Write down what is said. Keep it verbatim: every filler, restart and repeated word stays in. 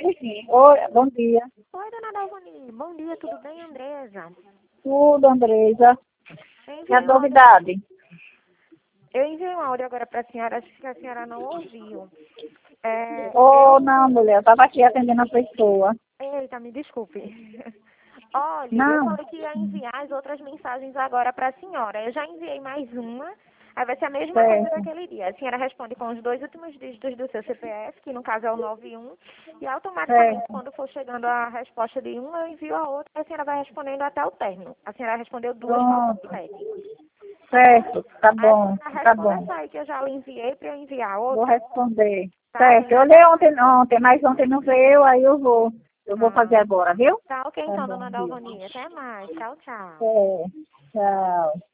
Oi, bom dia. Oi, dona Dalvani. Bom dia, tudo bem, Andresa? Tudo, Andresa. Eu E a enviei um áudio, novidade? eu enviei um áudio agora para a senhora, acho que a senhora não ouviu. É, Oh, eu... não, mulher, eu estava aqui atendendo a pessoa. Eita, me desculpe. Olha, eu Não, falei que ia enviar as outras mensagens agora para a senhora. Eu já enviei mais uma. Aí vai ser a mesma coisa certo. daquele dia. A senhora responde com os dois últimos dígitos do seu C P F, que no caso é o nove e um, e automaticamente, Certo. quando for chegando a resposta de um, eu envio a outra e a senhora vai respondendo até o término. A senhora respondeu duas, faltam Pronto. sete. Certo, tá Aí a bom, senhora tá responde bom. essa aí que eu já lhe enviei para eu enviar a Vou outra, responder. tá? Certo, eu olhei ontem, ontem, mas ontem não veio, aí eu vou, eu vou fazer Ah, agora, viu? tá ok Tá então, bom, dona viu? Dalvani. Até mais. Tchau, tchau. É, tchau.